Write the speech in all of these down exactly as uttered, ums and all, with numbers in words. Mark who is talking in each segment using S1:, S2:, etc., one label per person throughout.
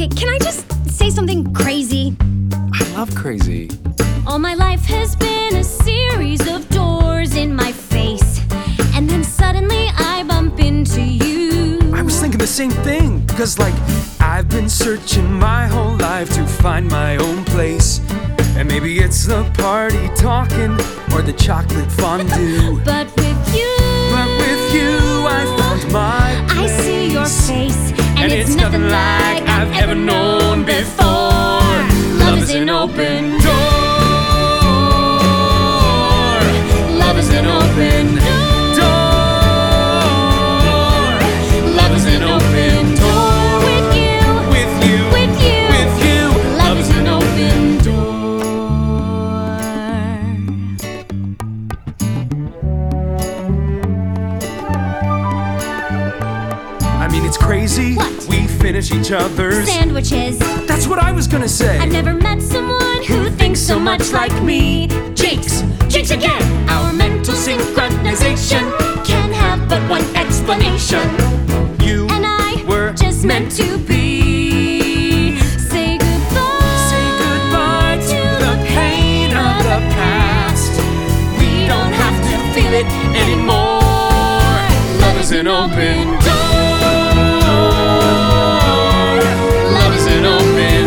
S1: Okay, can I just say something crazy?
S2: I love crazy.
S1: All my life has been a series of doors in my face, and then suddenly I bump into you.
S2: I was thinking the same thing, because like I've been searching my whole life to find my own place. And maybe it's the party talking or the chocolate fondue.
S1: But with you,
S2: But with you I found my place.
S1: I see your face, and,
S2: And
S1: it's,
S2: it's
S1: nothing
S2: nothing
S1: like
S2: like
S1: I've ever known before. Love is an open door. Love is an open door. Love is an open door. With you,
S2: With you,
S1: with you,
S2: with you.
S1: love is an open door.
S2: I mean, it's crazy.
S1: What?
S2: We finish each other's.
S1: Sandwiches.
S2: That's what I was gonna say.
S1: I've never met someone who thinks so much like me. Jinx, jinx again. Our mental synchronization can have but one explanation.
S2: You
S1: And I
S2: were
S1: just meant to be. Say goodbye.
S2: Say goodbye to the pain of the past.
S1: We don't have to feel it anymore. Love is an open door. Love is an open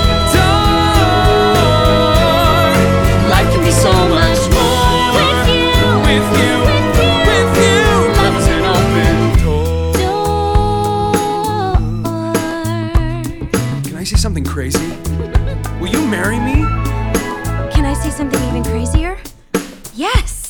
S1: door. Life can be so much more with you.
S2: with you, with you.
S1: Love is an open door.
S2: Can I say something crazy? Will you marry me?
S1: Can I say something even crazier? Yes.